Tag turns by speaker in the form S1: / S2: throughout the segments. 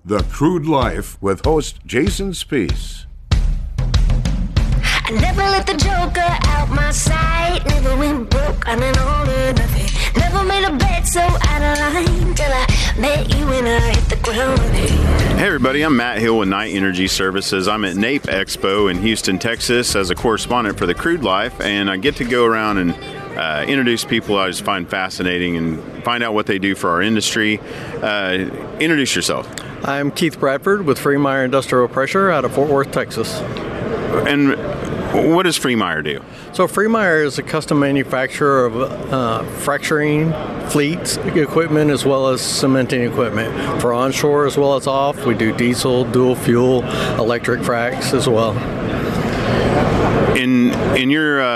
S1: The Crude Life with host Jason Spiess.
S2: I never let the joker out my sight. Never went broke on an all or nothing. Never made a bet so out of line till I met you and I hit the ground running.
S3: Hey everybody, I'm Matt Hill with Knight Energy Services. I'm at NAPE Expo in Houston, Texas as a correspondent for The Crude Life, and I get to go around and introduce people I just find fascinating and find out what they do for our industry. Introduce yourself.
S4: I'm Keith Bradford with Freemeyer Industrial Pressure out of Fort Worth, Texas.
S3: And what does Freemeyer do?
S4: So Freemeyer is a custom manufacturer of fracturing fleets equipment as well as cementing equipment for onshore as well as off. We do diesel, dual fuel, electric fracs as well.
S3: In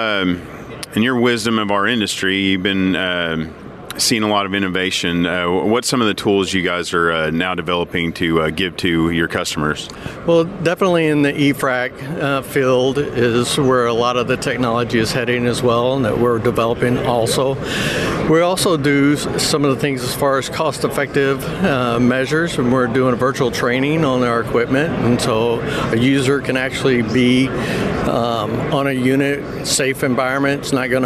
S3: your wisdom of our industry, you've been seeing a lot of innovation. What's some of the tools you guys are now developing to give to your customers?
S4: Well, definitely in the e-frac field is where a lot of the technology is heading as well, and that we're developing also. We also do some of the things as far as cost-effective measures, and we're doing a virtual training on our equipment, and so a user can actually be on a unit, safe environment. It's not going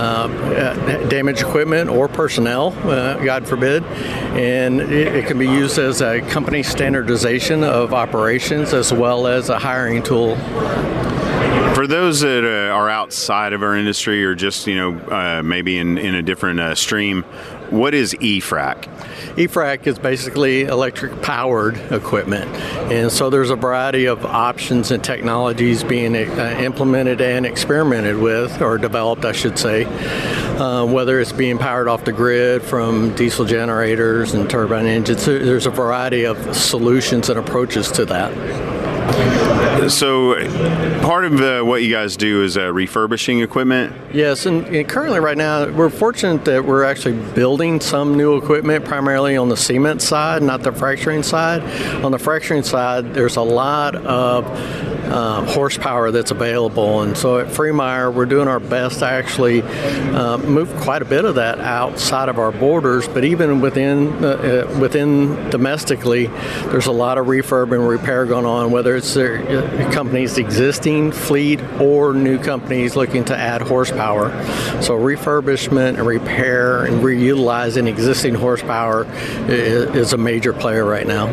S4: to damage equipment or personnel, God forbid, and it can be used as a company standardization of operations as well as a hiring tool.
S3: For those that are outside of our industry or just maybe in a different stream, what is e-frac?
S4: E-frac is basically electric powered equipment, and so there's a variety of options and technologies being implemented and experimented with, or developed I should say, whether it's being powered off the grid from diesel generators and turbine engines. There's a variety of solutions and approaches to that.
S3: So part of what you guys do is refurbishing equipment?
S4: Yes, and currently right now we're fortunate that we're actually building some new equipment primarily on the cement side, not the fracturing side. On the fracturing side, there's a lot of horsepower that's available, and so at Freemeyer we're doing our best to actually move quite a bit of that outside of our borders, but even within domestically there's a lot of refurb and repair going on, whether it's their company's existing fleet or new companies looking to add horsepower. So refurbishment and repair and reutilizing existing horsepower is a major player right now.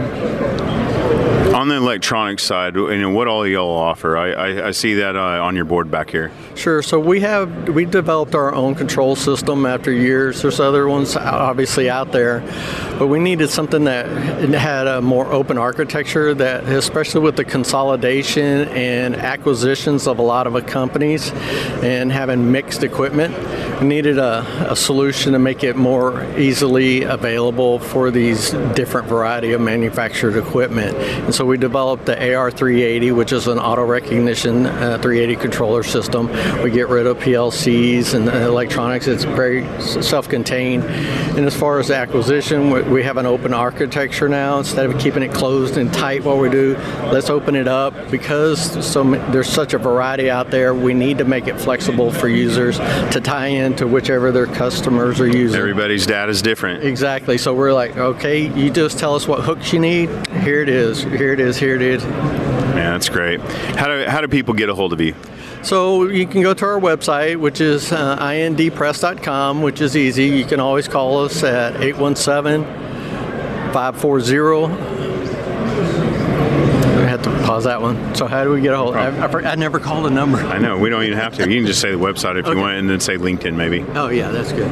S3: On the electronic side, what all y'all offer? I see that on your board back here.
S4: Sure. So we developed our own control system after years. There's other ones obviously out there, but we needed something that had a more open architecture, that especially with the consolidation and acquisitions of a lot of companies and having mixed equipment, we needed a solution to make it more easily available for these different variety of manufactured equipment. And so we developed the AR380, which is an auto recognition 380 controller system. We get rid of PLCs and electronics. It's very self-contained. And as far as the acquisition, we have an open architecture now. Instead of keeping it closed and tight what we do, let's open it up, because there's such a variety out there. We need to make it flexible for users to tie into whichever their customers are using.
S3: Everybody's data is different.
S4: Exactly. So we're like, okay, you just tell us what hooks you need. Here it is. Here it is. Here it is.
S3: Yeah, that's great. How do people get a hold of you?
S4: So you can go to our website, which is indpress.com, which is easy. You can always call us at 817-540. I had to pause that one. So how do we get a hold? I never called a number.
S3: I know. We don't even have to. You can just say the website if you want, and then say LinkedIn maybe.
S4: Oh, yeah, that's good.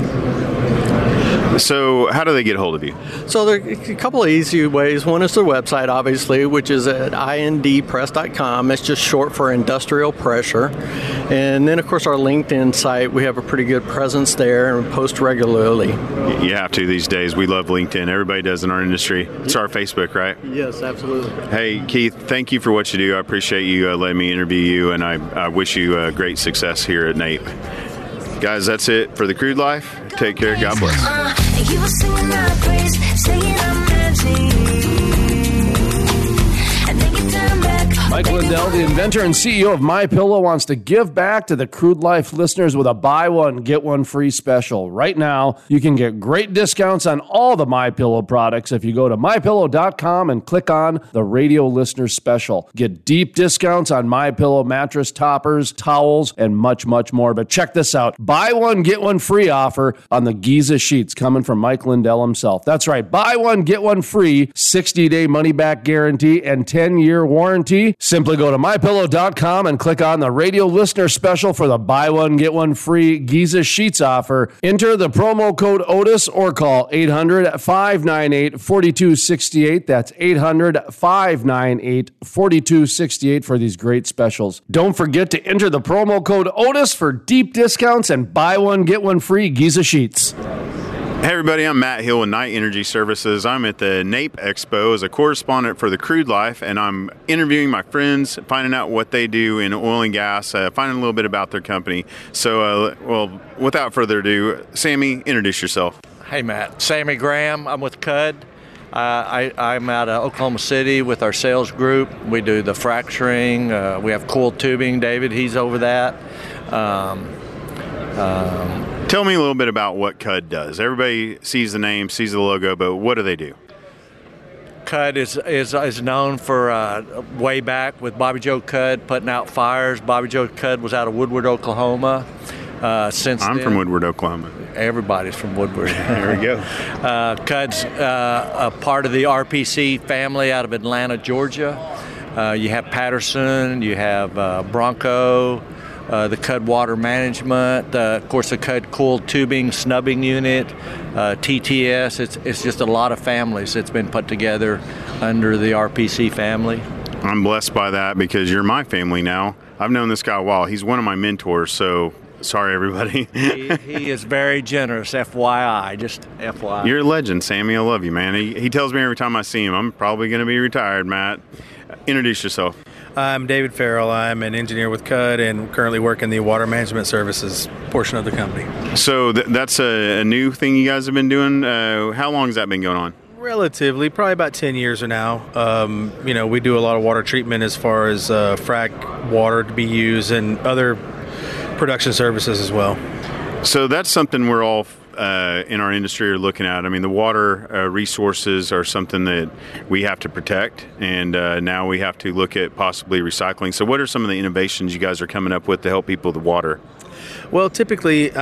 S3: So how do they get a hold of you?
S4: So there are a couple of easy ways. One is the website, obviously, which is at indpress.com. It's just short for industrial pressure. And then, of course, our LinkedIn site, we have a pretty good presence there and post regularly.
S3: You have to these days. We love LinkedIn. Everybody does in our industry. It's our Facebook, right?
S4: Yes, absolutely.
S3: Hey, Keith, thank you for what you do. I appreciate you letting me interview you, and I wish you great success here at NAPE. Guys, that's it for The Crude Life. Take care. God bless.
S2: You were singing our praise, singing our magic. And then you turn back.
S5: Mike Lindell, the inventor and CEO of MyPillow, wants to give back to the Crude Life listeners with a buy one, get one free special. Right now, you can get great discounts on all the MyPillow products if you go to MyPillow.com and click on the radio listener special. Get deep discounts on MyPillow mattress toppers, towels, and much, much more. But check this out. Buy one, get one free offer on the Giza sheets coming from Mike Lindell himself. That's right. Buy one, get one free, 60-day money-back guarantee, and 10-year warranty. Simply go to MyPillow.com and click on the radio listener special for the buy one, get one free Giza sheets offer. Enter the promo code Otis or call 800-598-4268. That's 800-598-4268 for these great specials. Don't forget to enter the promo code Otis for deep discounts and buy one, get one free Giza sheets.
S3: Hey everybody, I'm Matt Hill with Knight Energy Services. I'm at the NAPE Expo as a correspondent for the Crude Life, and I'm interviewing my friends, finding out what they do in oil and gas, finding a little bit about their company. So, without further ado, Sammy, introduce yourself.
S6: Hey Matt, Sammy Graham. I'm with CUD. I'm out of Oklahoma City with our sales group. We do the fracturing. We have coiled tubing. David, he's over that.
S3: Tell me a little bit about what CUD does. Everybody sees the name, sees the logo, but what do they do?
S6: CUD is known for way back with Bobby Joe Cud putting out fires. Bobby Joe Cud was out of Woodward, Oklahoma. I'm
S3: from Woodward, Oklahoma.
S6: Everybody's from Woodward.
S3: There we go.
S6: CUD's a part of the RPC family out of Atlanta, Georgia. You have Patterson, you have Bronco, the CUD water management, of course the CUD coiled tubing snubbing unit, TTS. It's just a lot of families that's been put together under the RPC family.
S3: I'm blessed by that because you're my family now. I've known this guy a while. He's one of my mentors, so sorry everybody.
S6: he is very generous, FYI, just FYI.
S3: You're a legend, Sammy. I love you, man. He tells me every time I see him, I'm probably going to be retired, Matt. Introduce yourself.
S7: I'm David Farrell. I'm an engineer with CUD and currently work in the water management services portion of the company.
S3: So that's a new thing you guys have been doing. How long has that been going on?
S7: Relatively, probably about 10 years or now. We do a lot of water treatment as far as frac water to be used and other production services as well.
S3: So that's something we're all in our industry are looking at. I mean, the water resources are something that we have to protect, and now we have to look at possibly recycling. So what are some of the innovations you guys are coming up with to help people with the water?
S7: Well, typically,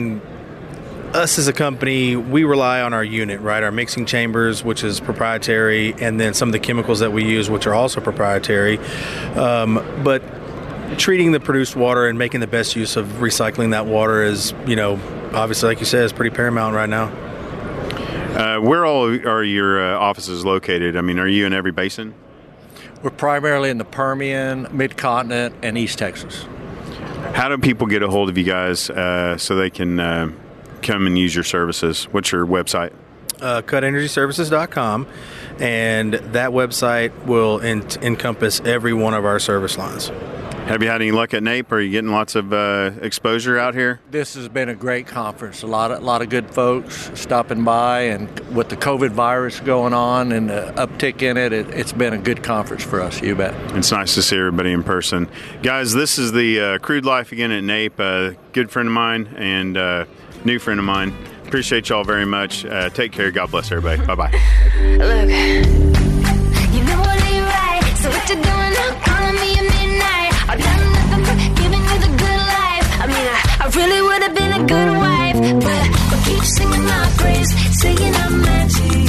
S7: us as a company, we rely on our unit, right? Our mixing chambers, which is proprietary, and then some of the chemicals that we use, which are also proprietary. But treating the produced water and making the best use of recycling that water is, obviously, like you said, is pretty paramount right now.
S3: Where all are your offices located? I mean, are you in every basin?
S6: We're primarily in the Permian, Mid-Continent, and East Texas.
S3: How do people get a hold of you guys so they can come and use your services? What's your website?
S7: CUDEnergyservices.com, and that website will encompass every one of our service lines.
S3: Have you had any luck at NAPE? Are you getting lots of exposure out here?
S6: This has been a great conference. A lot of good folks stopping by, and with the COVID virus going on and the uptick in it, it's been a good conference for us. You bet. It's
S3: nice to see everybody in person. Guys, this is the Crude Life again at NAPE. A good friend of mine and new friend of mine. Appreciate y'all very much. Take care. God bless everybody. Bye-bye.
S2: Look, you know what ain't right, so what you doing now? Calling me at midnight. I've done nothing but giving you the good life. I really would have been a good wife, but keep singing my praise, saying I'm magic.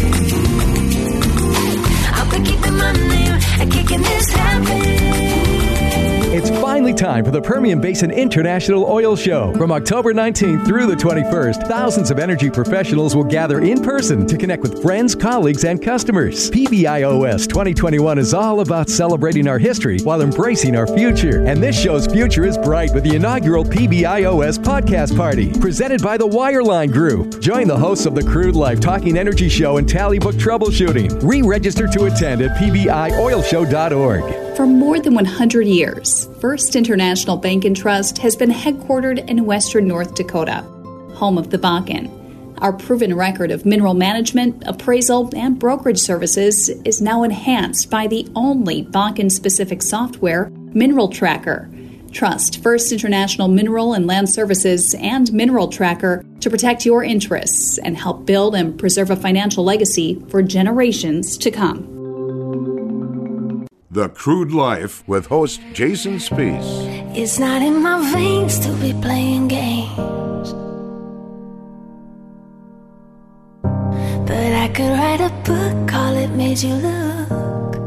S2: I'll be keeping my name and kicking this habit.
S8: It's finally time for the Permian Basin International Oil Show. From October 19th through the 21st, thousands of energy professionals will gather in person to connect with friends, colleagues, and customers. PBIOS 2021 is all about celebrating our history while embracing our future. And this show's future is bright with the inaugural PBIOS Podcast Party, presented by the Wireline Group. Join the hosts of the Crude Life Talking Energy Show and Tally Book Troubleshooting. Re-register to attend at pbioilshow.org.
S9: For more than 100 years, First International Bank and Trust has been headquartered in western North Dakota, home of the Bakken. Our proven record of mineral management, appraisal, and brokerage services is now enhanced by the only Bakken-specific software, Mineral Tracker. Trust First International Mineral and Land Services and Mineral Tracker to protect your interests and help build and preserve a financial legacy for generations to come.
S1: The Crude Life with host Jason Spiess.
S2: It's not in my veins to be playing games, but I could write a book, call it Made You Look.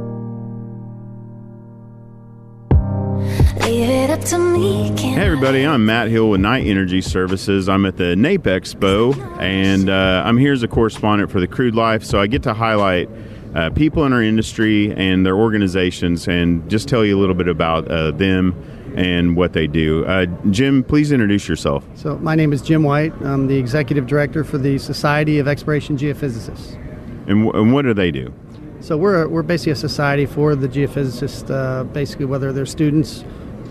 S2: Leave it up to me.
S3: Hey everybody, I'm Matt Hill with Knight Energy Services. I'm at the NAPE Expo, and I'm here as a correspondent for the Crude Life, so I get to highlight people in our industry and their organizations and just tell you a little bit about them and what they do. Jim, please introduce yourself.
S10: So my name is Jim White. I'm the Executive Director for the Society of Exploration Geophysicists.
S3: And what do they do?
S10: So we're basically a society for the geophysicists, basically whether they're students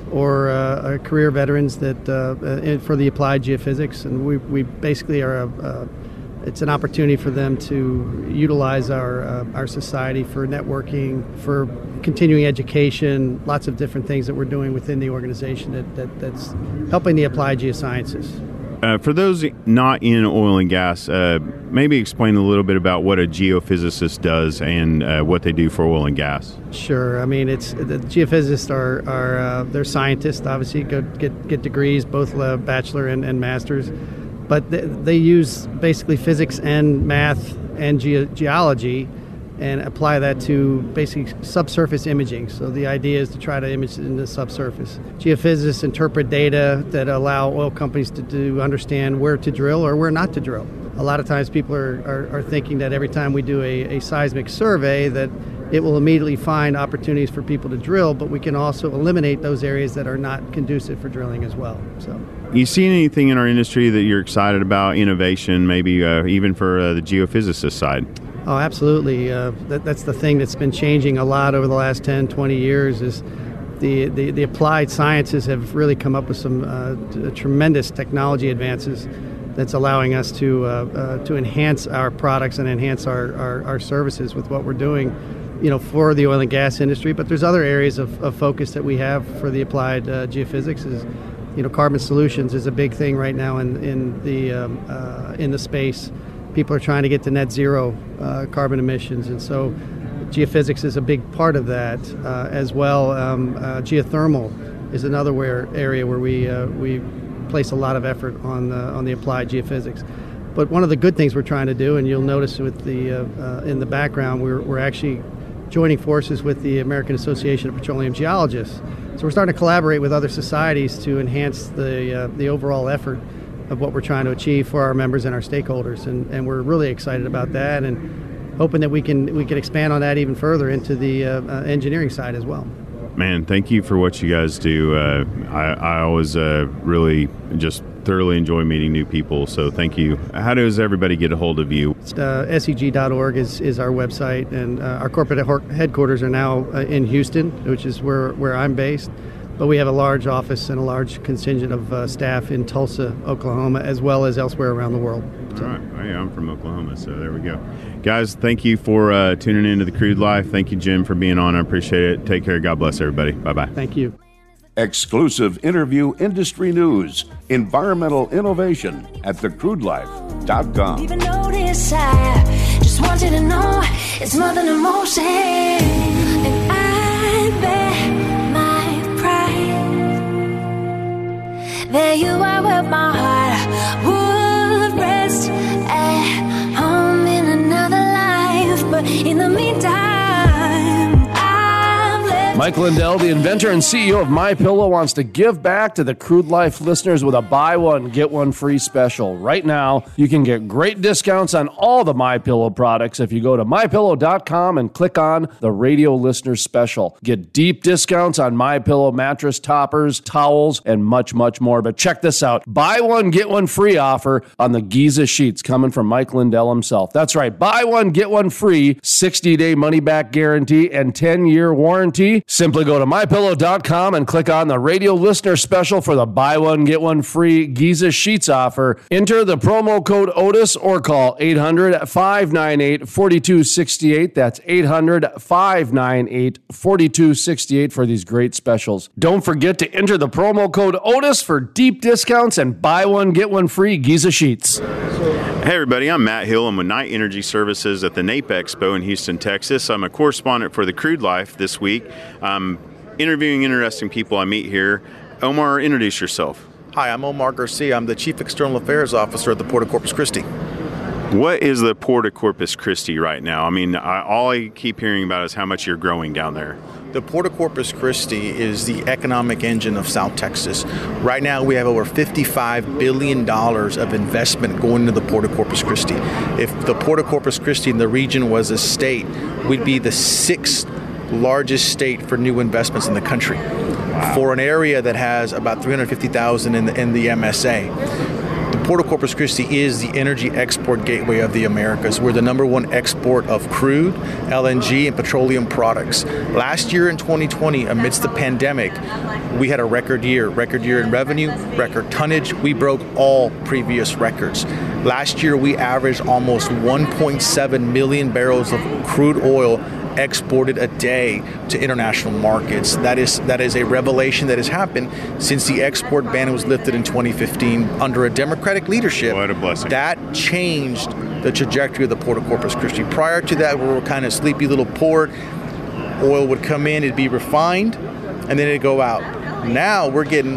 S10: or career veterans that for the applied geophysics. And we basically are it's an opportunity for them to utilize our society for networking, for continuing education, lots of different things that we're doing within the organization that's helping the applied geosciences.
S3: For those not in oil and gas, maybe explain a little bit about what a geophysicist does and what they do for oil and gas.
S10: Sure. I mean, it's the geophysicists are they're scientists, obviously, get degrees, both bachelor and master's. But they use basically physics and math and geology and apply that to basically subsurface imaging. So the idea is to try to image in the subsurface. Geophysicists interpret data that allow oil companies to understand where to drill or where not to drill. A lot of times people are thinking that every time we do a seismic survey that it will immediately find opportunities for people to drill, but we can also eliminate those areas that are not conducive for drilling as well. So,
S3: you seen anything in our industry that you're excited about, innovation, maybe even for the geophysicist side?
S10: Oh, absolutely. That's the thing that's been changing a lot over the last 10, 20 years is the applied sciences have really come up with some tremendous technology advances that's allowing us to enhance our products and enhance our services with what we're doing, for the oil and gas industry. But there's other areas of focus that we have for the applied geophysics. Is carbon solutions is a big thing right now in the space. People are trying to get to net zero carbon emissions, and so geophysics is a big part of that as well. Geothermal is another area where we place a lot of effort on the applied geophysics. But one of the good things we're trying to do, and you'll notice with the in the background, we're actually joining forces with the American Association of Petroleum Geologists. So we're starting to collaborate with other societies to enhance the overall effort of what we're trying to achieve for our members and our stakeholders, and we're really excited about that and hoping that we can expand on that even further into the engineering side as well.
S3: Man, thank you for what you guys do. I always really just thoroughly enjoy meeting new people, so thank you. How does everybody get a hold of you?
S10: SEG.org is our website, and our corporate headquarters are now in Houston, which is where I'm based. But we have a large office and a large contingent of staff in Tulsa, Oklahoma, as well as elsewhere around the world.
S3: So. All right. Oh, yeah, I'm from Oklahoma, so there we go. Guys, thank you for tuning in to The Crude Life. Thank you, Jim, for being on. I appreciate it. Take care. God bless everybody. Bye-bye.
S10: Thank you.
S1: Exclusive interview, industry news, environmental innovation at thecrudelife.com.
S2: Even notice I just want you to know it's more than emotion. And I bet my pride. There you are where my heart would rest at home in another life. But in the meantime,
S5: Mike Lindell, the inventor and CEO of MyPillow, wants to give back to the Crude Life listeners with a buy one, get one free special. Right now, you can get great discounts on all the MyPillow products if you go to MyPillow.com and click on the radio listener special. Get deep discounts on MyPillow mattress toppers, towels, and much, much more. But check this out. Buy one, get one free offer on the Giza sheets coming from Mike Lindell himself. That's right. Buy one, get one free, 60-day money-back guarantee and 10-year warranty. Simply go to MyPillow.com and click on the radio listener special for the buy one, get one free Giza Sheets offer. Enter the promo code Otis or call 800-598-4268. That's 800-598-4268 for these great specials. Don't forget to enter the promo code Otis for deep discounts and buy one, get one free Giza Sheets.
S3: Hey everybody, I'm Matt Hill. I'm with Knight Energy Services at the NAPE Expo in Houston, Texas. I'm a correspondent for the Crude Life this week. I'm interviewing interesting people I meet here. Omar, introduce yourself.
S11: Hi, I'm Omar Garcia. I'm the Chief External Affairs Officer at the Port of Corpus Christi.
S3: What is the Port of Corpus Christi right now? I mean, all I keep hearing about is how much you're growing down there.
S11: The Port of Corpus Christi is the economic engine of South Texas. Right now, we have over $55 billion of investment going into the Port of Corpus Christi. If the Port of Corpus Christi in the region was a state, we'd be the 6th largest state for new investments in the country. Wow. For an area that has about 350,000 in the MSA. The Port of Corpus Christi is the energy export gateway of the Americas. We're the #1 export of crude, LNG, and petroleum products. Last year in 2020, amidst the pandemic, we had a record year in revenue, record tonnage. We broke all previous records. Last year, we averaged almost 1.7 million barrels of crude oil exported a day to international markets. That is a revelation that has happened since the export ban was lifted in 2015 under a Democratic leadership.
S3: What a blessing.
S11: That changed the trajectory of the Port of Corpus Christi. Prior to that, we were kind of sleepy little port. Oil would come in, it'd be refined, and then it'd go out. Now we're getting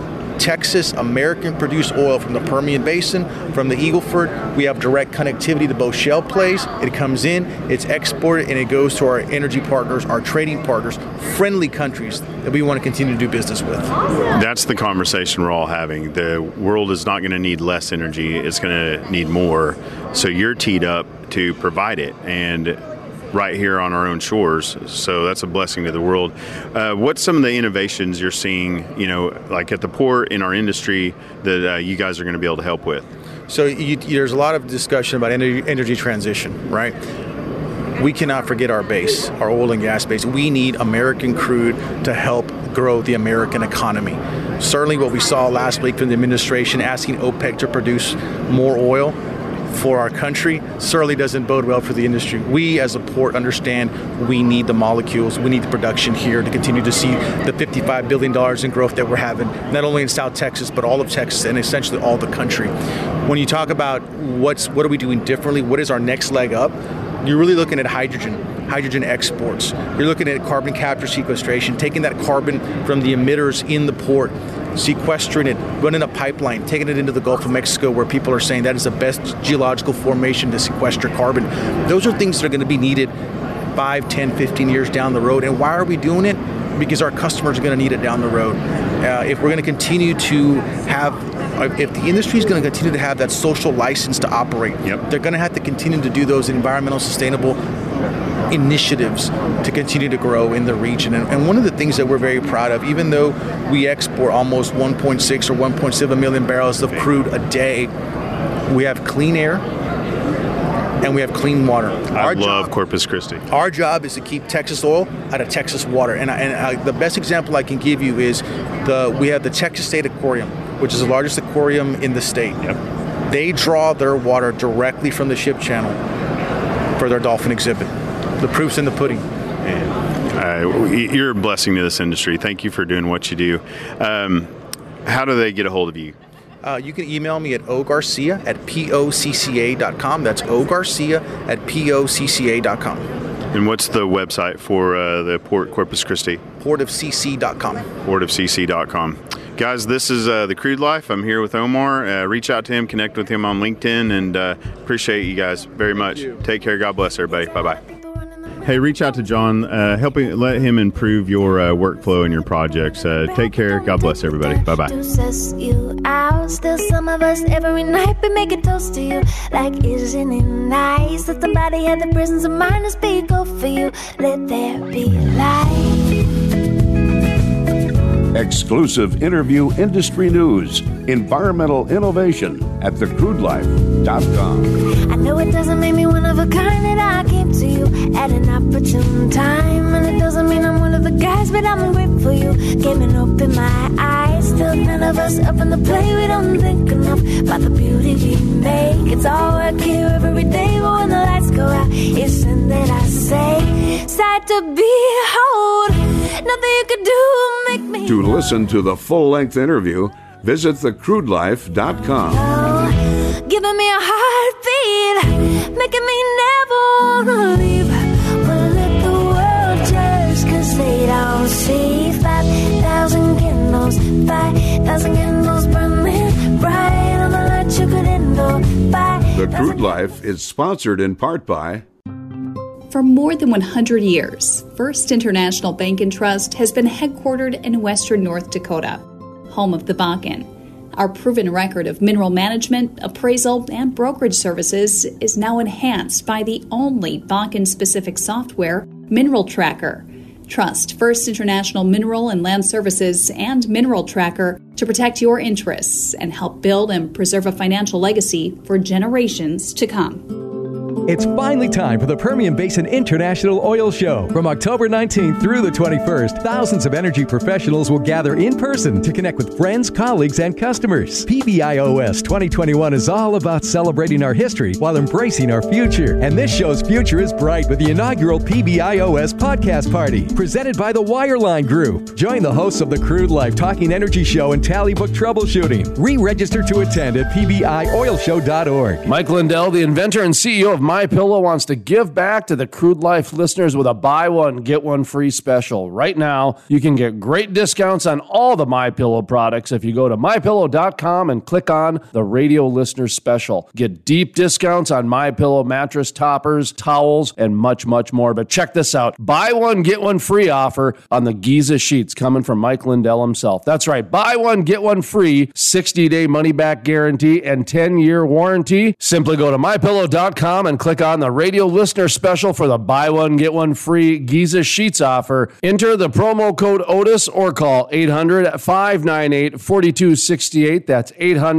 S11: Texas, American-produced oil from the Permian Basin, from the Eagle Ford. We have direct connectivity to both shale plays. It comes in, it's exported, and it goes to our energy partners, our trading partners, friendly countries that we want to continue to do business with.
S3: That's the conversation we're all having. The world is not going to need less energy. It's going to need more. So you're teed up to provide it, and right here on our own shores. So that's a blessing to the world. What's some of the innovations you're seeing, like at the port in our industry that you guys are going to be able to help with?
S11: So there's a lot of discussion about energy transition, right? We cannot forget our base, our oil and gas base. We need American crude to help grow the American economy. Certainly what we saw last week from the administration asking OPEC to produce more oil for our country certainly doesn't bode well for the industry. We as a port understand we need the molecules, we need the production here to continue to see the $55 billion in growth that we're having, not only in South Texas, but all of Texas and essentially all the country. When you talk about what are we doing differently, what is our next leg up, you're really looking at hydrogen exports. You're looking at carbon capture sequestration, taking that carbon from the emitters in the port, sequestering it, running a pipeline, taking it into the Gulf of Mexico where people are saying that is the best geological formation to sequester carbon. Those are things that are going to be needed 5, 10, 15 years down the road. And why are we doing it? Because our customers are going to need it down the road. If we're going to continue to if the industry is going to continue to have that social license to operate, they're going to have to continue to do those environmental sustainable initiatives to continue to grow in the region. And one of the things that we're very proud of, even though we export almost 1.6 or 1.7 million barrels of crude a day, we have clean air and we have clean water.
S3: I love Corpus Christi.
S11: Our job is to keep Texas oil out of Texas water. And the best example I can give you is we have the Texas State Aquarium, which is the largest aquarium in the state. They draw their water directly from the ship channel for their dolphin exhibit. The proof's in the pudding.
S3: You're a blessing to this industry. Thank you for doing what you do. How do they get a hold of you?
S11: You can email me at ogarcia@pocca.com. That's ogarcia@pocca.com.
S3: And what's the website for the Port Corpus Christi?
S11: portofcc.com.
S3: portofcc.com. Guys, this is The Crude Life. I'm here with Omar. Reach out to him, connect with him on LinkedIn, and appreciate you guys very much. Take care. God bless everybody. Bye-bye. Hey, reach out to John. Let him improve your workflow and your projects. Take care. God bless everybody. Bye-bye.
S2: Still some of us every night we make a toast to you. Like, isn't it nice that somebody had the presence of mind to speak up for you? Let there be light.
S1: Exclusive interview, industry news, environmental innovation at thecrudelife.com.
S2: I know it doesn't make me one of a kind that I came to you at an opportune time, and it doesn't mean I'm one of other guys, but I'm grateful you came and opened my eyes. Still none of us up in the play, we don't think enough about the beauty we make. It's all work here every day, but when the lights go out, it's then that I say, sad to behold, nothing you could do make me.
S1: To listen to the full-length interview, visit thecrudelife.com.
S2: Oh, giving me a heartbeat, making me never wanna leave. Wanna let the world judge, 'cause they don't see 5,000 candles, 5,000 candles burning bright on the light you could handle.
S1: The Crude Life is sponsored in part by...
S9: For more than 100 years, First International Bank and Trust has been headquartered in western North Dakota, home of the Bakken. Our proven record of mineral management, appraisal, and brokerage services is now enhanced by the only Bakken-specific software, Mineral Tracker. Trust First International Mineral and Land Services and Mineral Tracker to protect your interests and help build and preserve a financial legacy for generations to come.
S8: It's finally time for the Permian Basin International Oil Show. From October 19th through the 21st, thousands of energy professionals will gather in person to connect with friends, colleagues, and customers. PBIOS 2021 is all about celebrating our history while embracing our future. And this show's future is bright with the inaugural PBIOS Podcast Party, presented by the Wireline Group. Join the hosts of the Crude Life Talking Energy Show and Tally Book Troubleshooting. Re-register to attend at pbioilshow.org.
S5: Mike Lindell, the inventor and CEO of MyPillow, wants to give back to the Crude Life listeners with a buy one, get one free special. Right now, you can get great discounts on all the MyPillow products if you go to MyPillow.com and click on the radio listener special. Get deep discounts on MyPillow mattress toppers, towels, and much, much more. But check this out. Buy one, get one free offer on the Giza sheets coming from Mike Lindell himself. That's right. Buy one, get one free, 60-day money-back guarantee, and 10-year warranty. Simply go to MyPillow.com and click on the radio listener special for the buy one, get one free Giza sheets offer. Enter the promo code Otis or call 800-598-4268. That's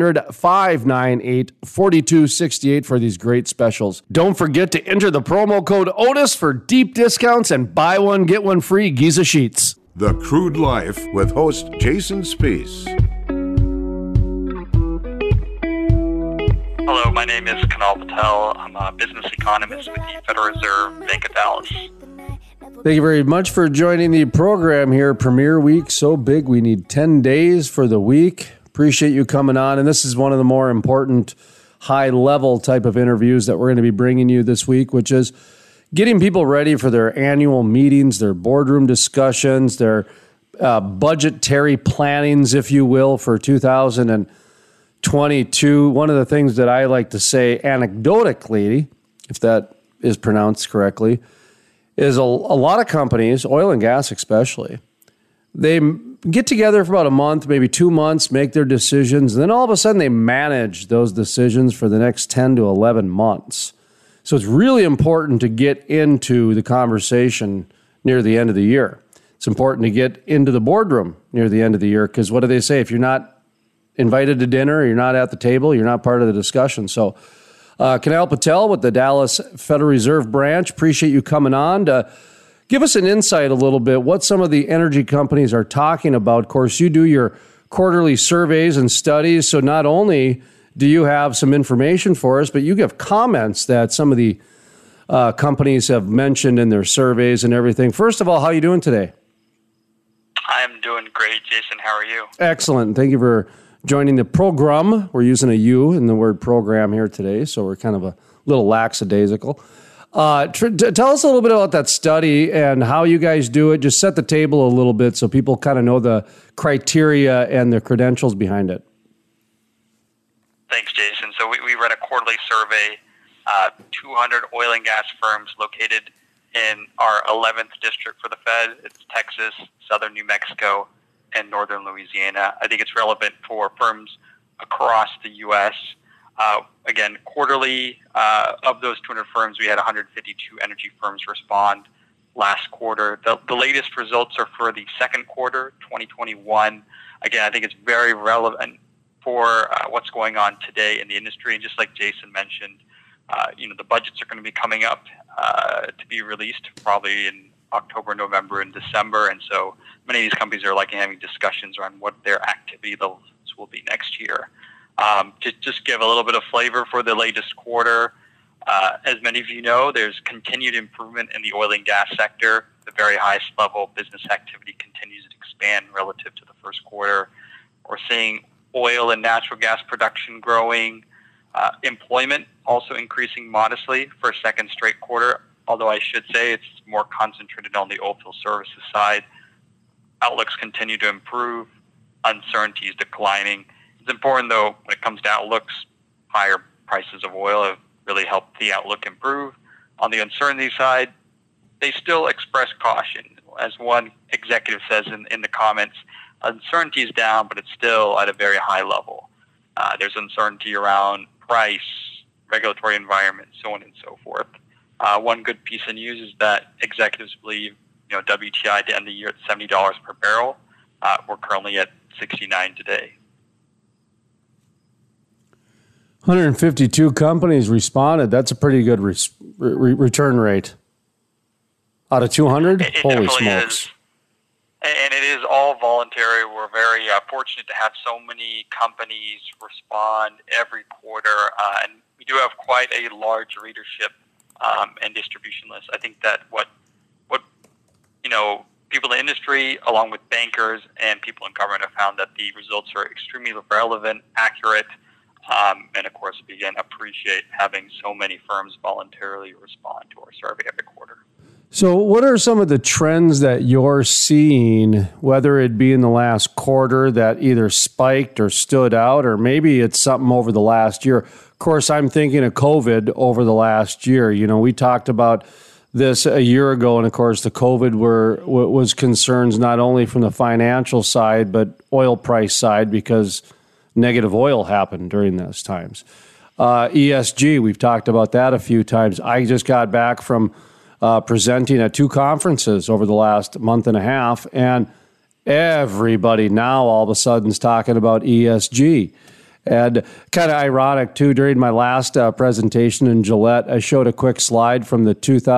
S5: 800-598-4268 for these great specials. Don't forget to enter the promo code Otis for deep discounts and buy one, get one free Giza sheets.
S1: The Crude Life with host Jason Spiess.
S12: Hello, my name is Kunal Patel. I'm a business economist with the Federal Reserve Bank of Dallas.
S5: Thank you very much for joining the program here. Premiere Week, so big we need 10 days for the week. Appreciate you coming on. And this is one of the more important high-level type of interviews that we're going to be bringing you this week, which is getting people ready for their annual meetings, their boardroom discussions, their budgetary plannings, if you will, for 2022. One of the things that I like to say anecdotally, if that is pronounced correctly, is a lot of companies, oil and gas especially, they get together for about a month, maybe 2 months, make their decisions, and then all of a sudden they manage those decisions for the next 10 to 11 months. So it's really important to get into the conversation near the end of the year. It's important to get into the boardroom near the end of the year because what do they say? If you're not invited to dinner, you're not at the table, you're not part of the discussion. So Kunal Patel with the Dallas Federal Reserve Branch, appreciate you coming on to give us an insight a little bit what some of the energy companies are talking about. Of course, you do your quarterly surveys and studies, so not only do you have some information for us, but you give comments that some of the companies have mentioned in their surveys and everything. First of all, how are you doing today?
S12: I'm doing great, Jason. How are you?
S5: Excellent. Thank you for joining the program. We're using a U in the word program here today, so we're kind of a little lackadaisical. Tell us a little bit about that study and how you guys do it. Just set the table a little bit so people kind of know the criteria and the credentials behind it.
S12: Thanks, Jason. So we ran a quarterly survey, 200 oil and gas firms located in our 11th district for the Fed. It's Texas, southern New Mexico, and northern Louisiana. I think it's relevant for firms across the U.S. Again, quarterly, of those 200 firms, we had 152 energy firms respond last quarter. The latest results are for the second quarter, 2021. Again, I think it's very relevant for what's going on today in the industry. And just like Jason mentioned, the budgets are going to be coming up to be released probably in October, November, and December. And so many of these companies are likely having discussions around what their activity levels will be next year. To just give a little bit of flavor for the latest quarter, as many of you know, there's continued improvement in the oil and gas sector. The very highest level of business activity continues to expand relative to the first quarter. We're seeing oil and natural gas production growing, employment also increasing modestly for a second straight quarter, although I should say it's more concentrated on the oilfield services side. Outlooks continue to improve, uncertainty is declining. It's important, though, when it comes to outlooks, higher prices of oil have really helped the outlook improve. On the uncertainty side, they still express caution. As one executive says in the comments, uncertainty is down, but it's still at a very high level. There's uncertainty around price, regulatory environment, so on and so forth. One good piece of news is that executives believe WTI to end the year at $70 per barrel. We're currently at $69 today.
S5: 152 companies responded. That's a pretty good return rate. Out of 200? Holy smokes.
S12: Is. And it is all voluntary. We're very fortunate to have so many companies respond every quarter. And we do have quite a large readership and distribution list. I think that what people in the industry, along with bankers and people in government, have found that the results are extremely relevant, accurate, and of course, we again appreciate having so many firms voluntarily respond to our survey every quarter.
S5: So what are some of the trends that you're seeing, whether it be in the last quarter that either spiked or stood out, or maybe it's something over the last year? Of course, I'm thinking of COVID over the last year. We talked about this a year ago, and of course, the COVID was concerns not only from the financial side, but oil price side, because negative oil happened during those times. ESG, we've talked about that a few times. I just got back from presenting at 2 conferences over the last month and a half, and everybody now all of a sudden is talking about ESG. And kind of ironic, too, during my last presentation in Gillette, I showed a quick slide from the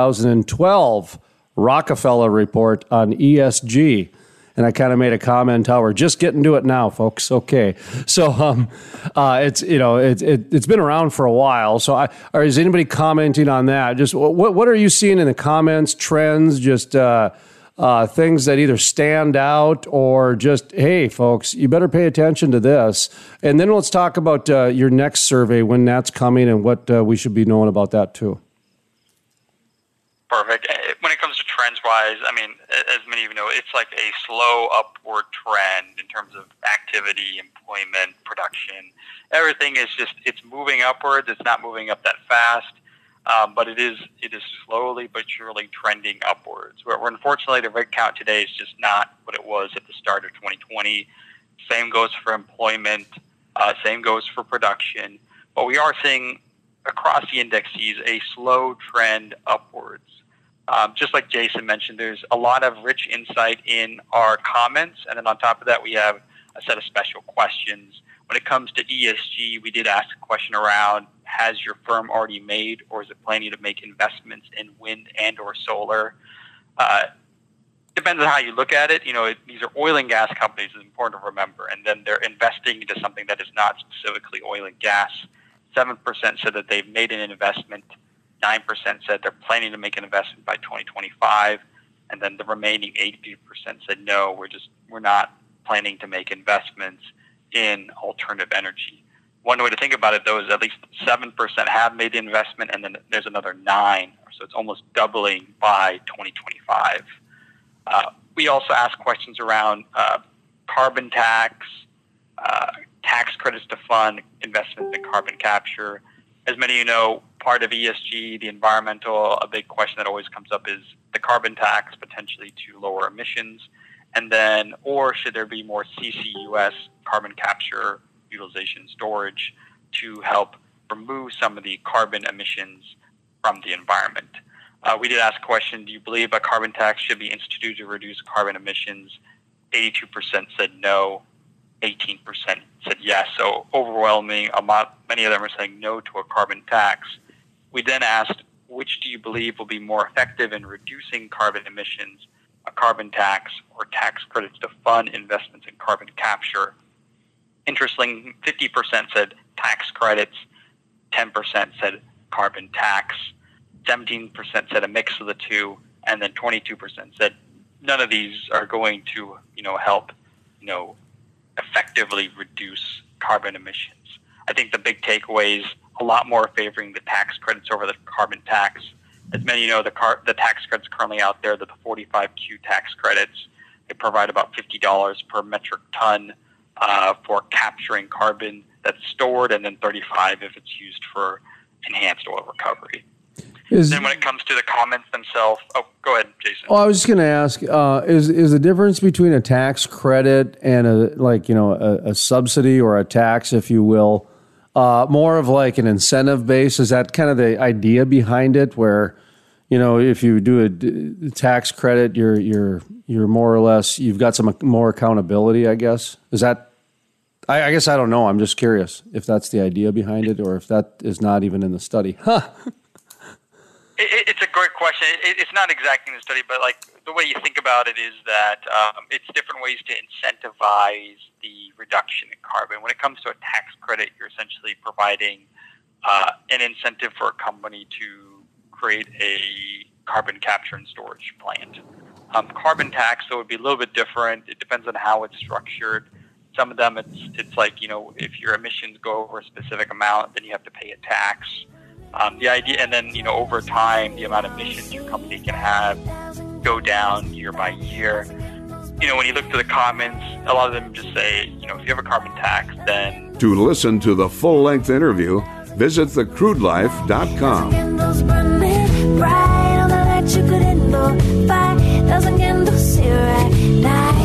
S5: 2012 Rockefeller report on ESG. And I kind of made a comment how we're just getting to it now, folks. Okay, so it's been around for a while. So is anybody commenting on that? Just what are you seeing in the comments? Trends? Just things that either stand out or just, hey, folks, you better pay attention to this. And then let's talk about your next survey, when that's coming, and what we should be knowing about that too.
S12: Perfect. When it comes to trends-wise, I mean, as many of you know, it's like a slow upward trend in terms of activity, employment, production. Everything is it's moving upwards. It's not moving up that fast, but it is slowly but surely trending upwards. Where unfortunately, the rig count today is just not what it was at the start of 2020. Same goes for employment. Same goes for production. But we are seeing across the indexes a slow trend upwards. Just like Jason mentioned, there's a lot of rich insight in our comments. And then on top of that, we have a set of special questions. When it comes to ESG, we did ask a question around, has your firm already made or is it planning to make investments in wind and or solar? Depends on how you look at it. These are oil and gas companies, it's important to remember. And then they're investing into something that is not specifically oil and gas. 7% said that they've made an investment. 9% said they're planning to make an investment by 2025, and then the remaining 82% said no, we're not planning to make investments in alternative energy. One way to think about it, though, is at least 7% have made the investment, and then there's another 9%, so it's almost doubling by 2025. We also ask questions around carbon tax, tax credits to fund investments in carbon capture. As many of you know, part of ESG, the environmental, a big question that always comes up is the carbon tax potentially to lower emissions, and then, or should there be more CCUS, carbon capture, utilization, storage, to help remove some of the carbon emissions from the environment. We did ask a question, do you believe a carbon tax should be instituted to reduce carbon emissions? 82% said no, 18% said yes. So overwhelming, many of them are saying no to a carbon tax. We then asked, which do you believe will be more effective in reducing carbon emissions, a carbon tax or tax credits to fund investments in carbon capture? Interestingly, 50% said tax credits, 10% said carbon tax, 17% said a mix of the two, and then 22% said none of these are going to, help, effectively reduce carbon emissions. I think the big takeaway is a lot more favoring the tax credits over the carbon tax. As many know, the tax credits currently out there, the 45Q tax credits, they provide about $50 per metric ton for capturing carbon that's stored, and then $35 if it's used for enhanced oil recovery. Then when it comes to the comments themselves, go ahead, Jason.
S5: Well, I was just going to ask, is the difference between a tax credit and a subsidy or a tax, if you will, more of like an incentive base? Is that kind of the idea behind it, where if you do a tax credit, you're more or less, you've got some more accountability, I guess? Is that, I guess I don't know. I'm just curious if that's the idea behind it, or if that is not even in the study.
S12: It's a great question. It's not exactly in the study, but the way you think about it is that it's different ways to incentivize the reduction in carbon. When it comes to a tax credit, you're essentially providing an incentive for a company to create a carbon capture and storage plant. Carbon tax, though, would be a little bit different. It depends on how it's structured. Some of them, it's like, if your emissions go over a specific amount, then you have to pay a tax. The idea, and then, over time, the amount of emissions your company can have go down year by year. When you look to the comments, a lot of them just say, if you have a carbon tax, then...
S1: To listen to the full-length interview, visit thecrudelife.com.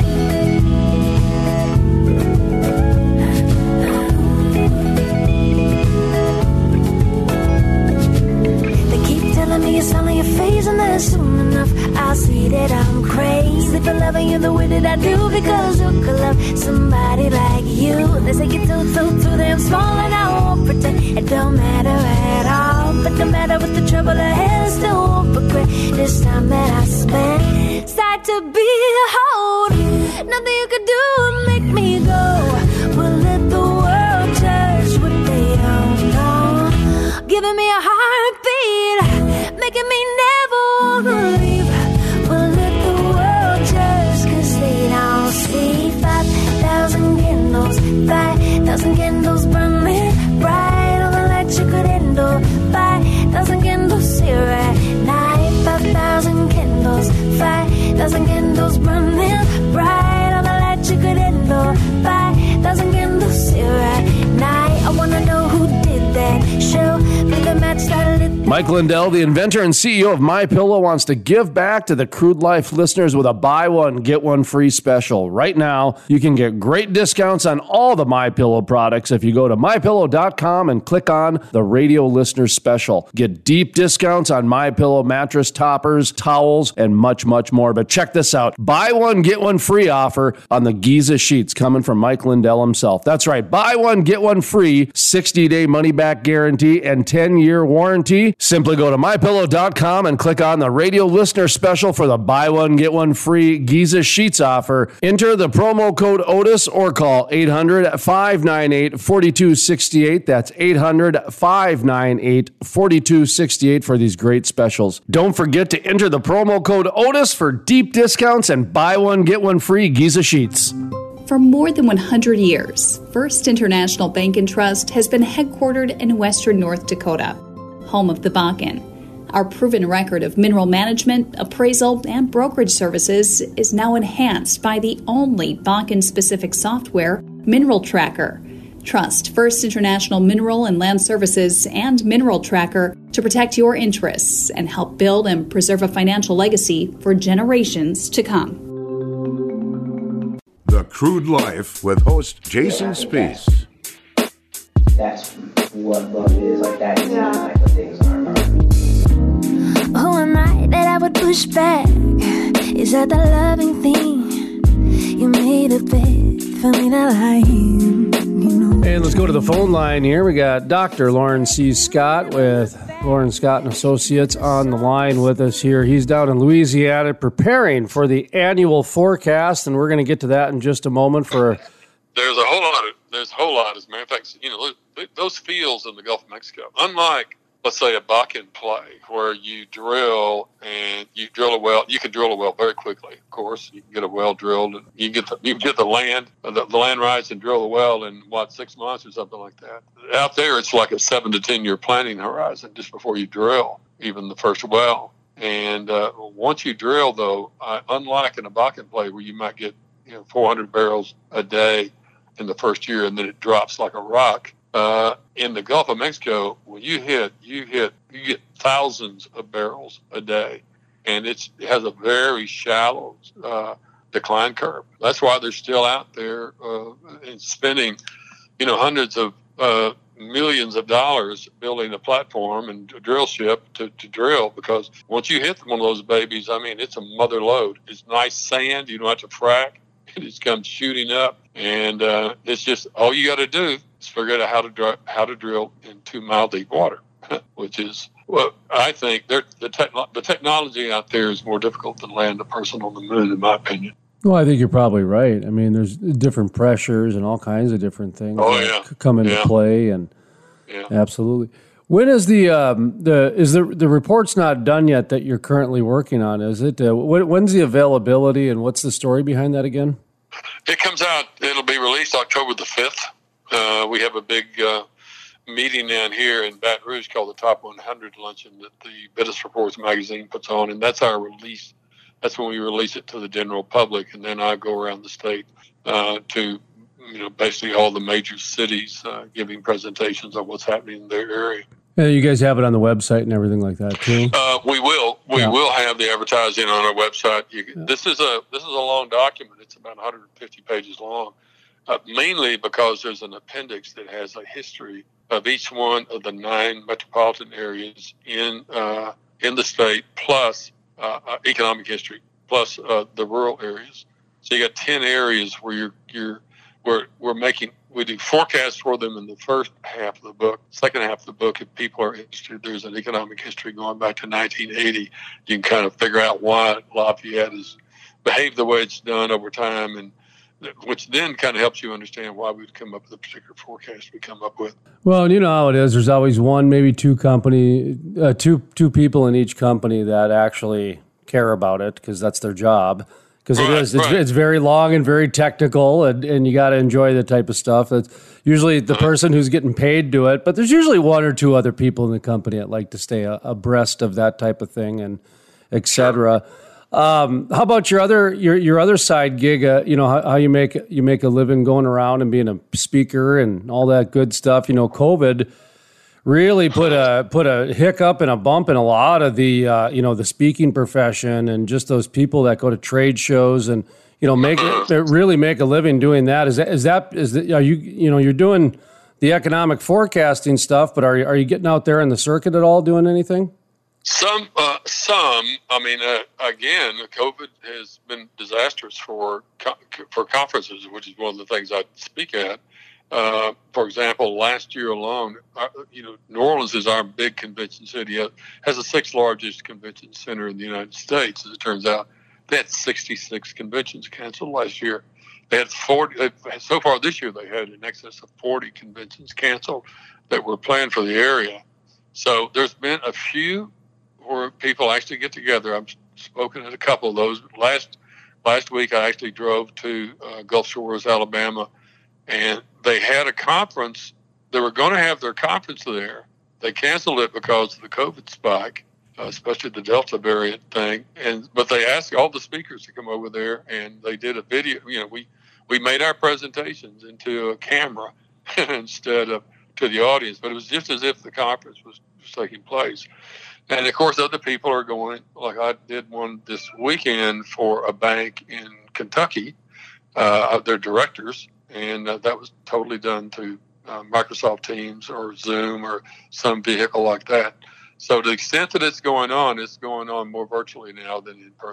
S2: You smile on your face, and then soon enough I'll see that I'm crazy for loving you the way that I do, because who could love somebody like you? They say you're too damn small, and I won't pretend it don't matter at all. But no matter what the trouble ahead, I still won't regret this time that I spent. Sad to behold, nothing you could do would make me go. We'll let the world judge what they don't know. Giving me a heartbeat, making me never wanna leave. We'll let the world judge, 'cause they don't see 5,000 candles, 5,000 candles burning bright. All the light you could handle, 5,000 candles here at night. 5,000 candles, 5,000 candles burning bright. All the light you could handle, 5,000 candles here at night. I wanna know who did that show.
S5: Mike Lindell, the inventor and CEO of MyPillow, wants to give back to the Crude Life listeners with a buy one, get one free special. Right now, you can get great discounts on all the MyPillow products if you go to MyPillow.com and click on the radio listeners special. Get deep discounts on MyPillow mattress toppers, towels, and much, much more. But check this out. Buy one, get one free offer on the Giza sheets coming from Mike Lindell himself. That's right. Buy one, get one free, 60-day money-back guarantee, and 10-year warranty. Simply go to MyPillow.com and click on the radio listener special for the buy one, get one free Giza sheets offer. Enter the promo code Otis or call 800-598-4268. That's 800-598-4268 for these great specials. Don't forget to enter the promo code Otis for deep discounts and buy one, get one free Giza sheets.
S9: For more than 100 years, First International Bank and Trust has been headquartered in western North Dakota, home of the Bakken. Our proven record of mineral management, appraisal, and brokerage services is now enhanced by the only Bakken-specific software, Mineral Tracker. Trust First International Mineral and Land Services and Mineral Tracker to protect your interests and help build and preserve a financial legacy for generations to come.
S1: The Crude Life with host Jason Spiess.
S13: That's what love is. Like, that is the type of things are.
S2: Who am I that I would push back? Is that the loving thing you made a bed for me to lie in?
S5: And let's go to the phone line here. We got Dr. Lauren C. Scott with Lauren Scott and Associates on the line with us here. He's down in Louisiana preparing for the annual forecast, and we're going to get to that in just a moment.
S14: There's a whole lot. As a matter of fact, those fields in the Gulf of Mexico, unlike, let's say, a Bakken play where you drill and you drill a well, you can drill a well very quickly. Of course, you can get a well drilled, and you can get the land rights and drill the well in 6 months or something like that. Out there, it's like a 7 to 10 year planning horizon just before you drill even the first well. And once you drill, though, unlike in a Bakken play where you might get 400 barrels a day in the first year and then it drops like a rock. In the Gulf of Mexico, when you get thousands of barrels a day, and it has a very shallow decline curve. That's why they're still out there and spending, hundreds of millions of dollars building a platform and a drill ship to drill, because once you hit one of those babies, it's a mother lode. It's nice sand. You don't have to frack. It just comes shooting up, and it's just all you got to do is figure out how to drill in 2 mile deep water, which is I think the technology out there is more difficult than land a person on the moon, in my opinion.
S5: Well, I think you're probably right. There's different pressures and all kinds of different things that come into play, and absolutely. When is the report's not done yet that you're currently working on? Is it when's the availability, and what's the story behind that again?
S14: It comes out. It'll be released October the 5th. We have a big meeting down here in Baton Rouge called the Top 100 Luncheon that the Business Reports magazine puts on, and that's our release. That's when we release it to the general public, and then I go around the state to basically all the major cities giving presentations on what's happening in their area.
S5: Yeah, you guys have it on the website and everything like that too.
S14: We will have the advertising on our website. This is a long document. It's about 150 pages long, mainly because there's an appendix that has a history of each one of the 9 metropolitan areas in the state, plus economic history, plus the rural areas. So you got 10 areas where we do forecasts for them in the first half of the book. Second half of the book, if people are interested, there's an economic history going back to 1980. You can kind of figure out why Lafayette has behaved the way it's done over time, and which then kind of helps you understand why we've come up with a particular forecast we come up with.
S5: Well, you know how it is. There's always one, maybe two people in each company that actually care about it because that's their job. Because it's very long and very technical, and you got to enjoy the type of stuff. That's usually the person who's getting paid do it, but there's usually 1 or 2 other people in the company that like to stay abreast of that type of thing, and et cetera. How about your other side gig? How you make a living going around and being a speaker and all that good stuff. COVID really put a hiccup and a bump in a lot of the the speaking profession, and just those people that go to trade shows and really make a living doing that. Are you're doing the economic forecasting stuff, but are you getting out there in the circuit at all doing anything?
S14: Some. Again, COVID has been disastrous for conferences, which is one of the things I speak at. For example, last year alone, New Orleans is our big convention city. It has the 6th largest convention center in the United States. As it turns out, they had 66 conventions canceled last year. They had 40. So far this year, they had in excess of 40 conventions canceled that were planned for the area. So there's been a few where people actually get together. I've spoken at a couple of those. Last week, I actually drove to Gulf Shores, Alabama, and they had a conference. They were going to have their conference there. They canceled it because of the COVID spike, especially the Delta variant thing. But they asked all the speakers to come over there, and they did a video. We made our presentations into a camera instead of to the audience, but it was just as if the conference was taking place. And of course, other people are going, like I did one this weekend for a bank in Kentucky, their directors, and that was totally done through Microsoft Teams or Zoom or some vehicle like that. So to the extent that it's going on more virtually now than in person.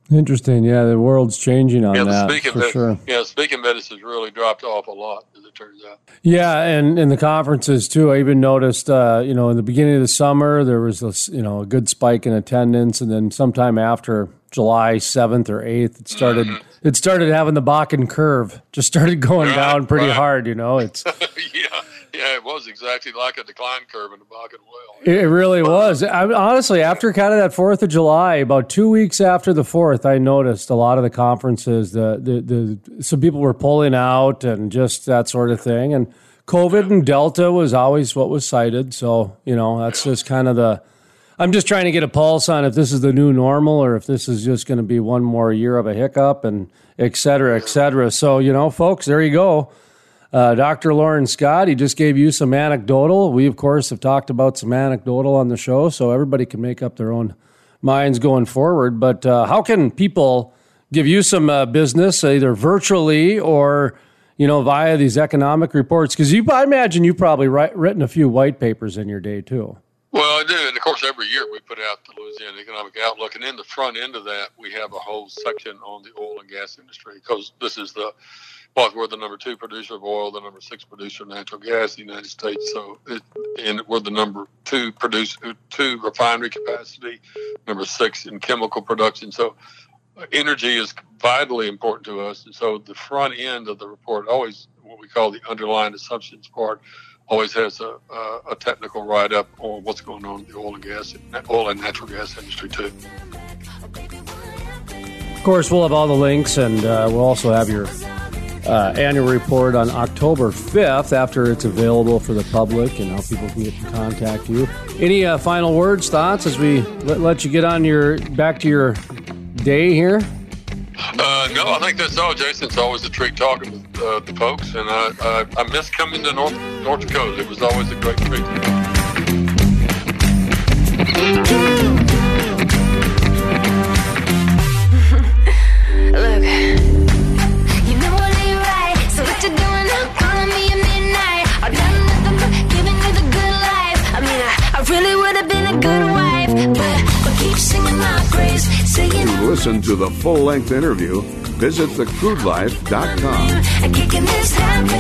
S5: Interesting. Yeah, the world's changing on that for sure.
S14: Yeah, speaking medicine's really dropped off a lot, as it turns out.
S5: Yeah, and in the conferences too, I even noticed, in the beginning of the summer, there was this, a good spike in attendance, and then sometime after July 7th or 8th, it started having the Bakken curve, just started going down pretty hard. It's
S14: Yeah, it was exactly like a decline curve in the Bakken well.
S5: It really was. Honestly, after kind of that 4th of July, about 2 weeks after the 4th, I noticed a lot of the conferences, some people were pulling out and just that sort of thing. And COVID and Delta was always what was cited. So, that's just kind of I'm just trying to get a pulse on if this is the new normal or if this is just going to be one more year of a hiccup and et cetera, et cetera. So, folks, there you go. Dr. Loren Scott, he just gave you some anecdotal. We, of course, have talked about some anecdotal on the show, so everybody can make up their own minds going forward. But how can people give you some business, either virtually or, via these economic reports? Because I imagine you've probably written a few white papers in your day, too.
S14: Well, I do. And, of course, every year we put out the Louisiana Economic Outlook. And in the front end of that, we have a whole section on the oil and gas industry because this is we're the number 2 producer of oil, the number 6 producer of natural gas in the United States. And we're the number 2 producer, 2 refinery capacity, number 6 in chemical production. So energy is vitally important to us. And so the front end of the report, always what we call the underlying assumptions part, always has a technical write-up on what's going on in the oil and natural gas industry too.
S5: Of course, we'll have all the links, and we'll also have your annual report on October 5th after it's available for the public and how people can get in contact you. Any final words, thoughts as we let you get on back to your day here?
S14: No, I think that's all, Jason. It's always a treat talking with the folks, and I miss coming to North Dakota. It was always a great treat.
S2: Look, you know what ain't right, so what you doing now? Calling me at midnight. I've done nothing but giving you the good life. I mean, I really would have been a good wife, but keep singing my praise, singing.
S1: To listen to the full-length interview, visit thecrudelife.com.
S2: And kicking this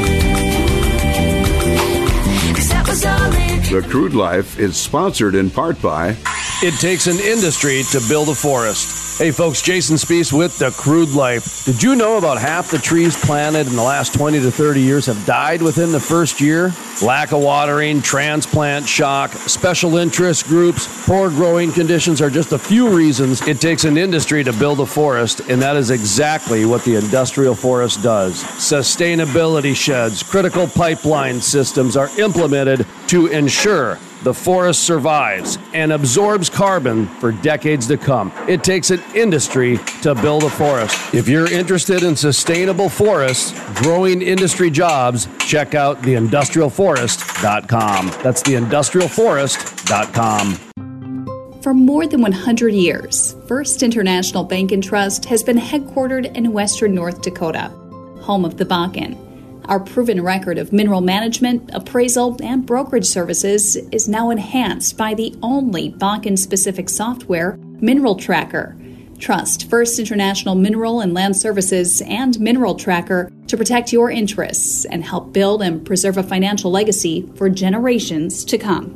S1: The Crude Life is sponsored in part by
S5: It takes an industry to build a forest. Hey folks, Jason Spiess with The Crude Life. Did you know about half the trees planted in the last 20 to 30 years have died within the first year? Lack of watering, transplant shock, special interest groups, poor growing conditions are just a few reasons it takes an industry to build a forest, and that is exactly what the industrial forest does. Sustainability sheds, critical pipeline systems are implemented to ensure the forest survives and absorbs carbon for decades to come. It takes an industry to build a forest. If you're interested in sustainable forests, growing industry jobs, check out theindustrialforest.com. That's theindustrialforest.com.
S9: For more than 100 years, First International Bank and Trust has been headquartered in western North Dakota, home of the Bakken. Our proven record of mineral management, appraisal, and brokerage services is now enhanced by the only Bakken-specific software, Mineral Tracker. Trust First International Mineral and Land Services and Mineral Tracker to protect your interests and help build and preserve a financial legacy for generations to come.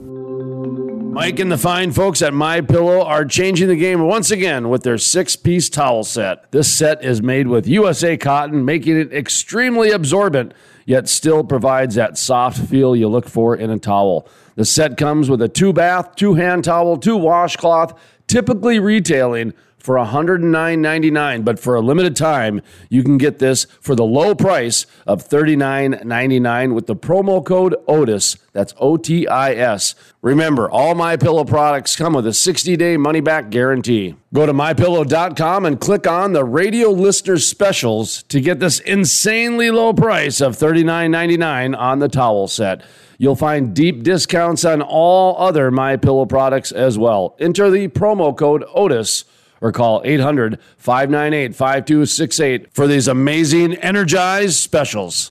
S5: Mike and the fine folks at MyPillow are changing the game once again with their 6-piece towel set. This set is made with USA cotton, making it extremely absorbent, yet still provides that soft feel you look for in a towel. The set comes with a 2-bath, 2-hand towel, 2 washcloth, typically retailing for $109.99, but for a limited time, you can get this for the low price of $39.99 with the promo code OTIS. That's OTIS. Remember, all MyPillow products come with a 60-day money-back guarantee. Go to MyPillow.com and click on the radio listeners specials to get this insanely low price of $39.99 on the towel set. You'll find deep discounts on all other MyPillow products as well. Enter the promo code OTIS or call 800-598-5268 for these amazing Energized specials.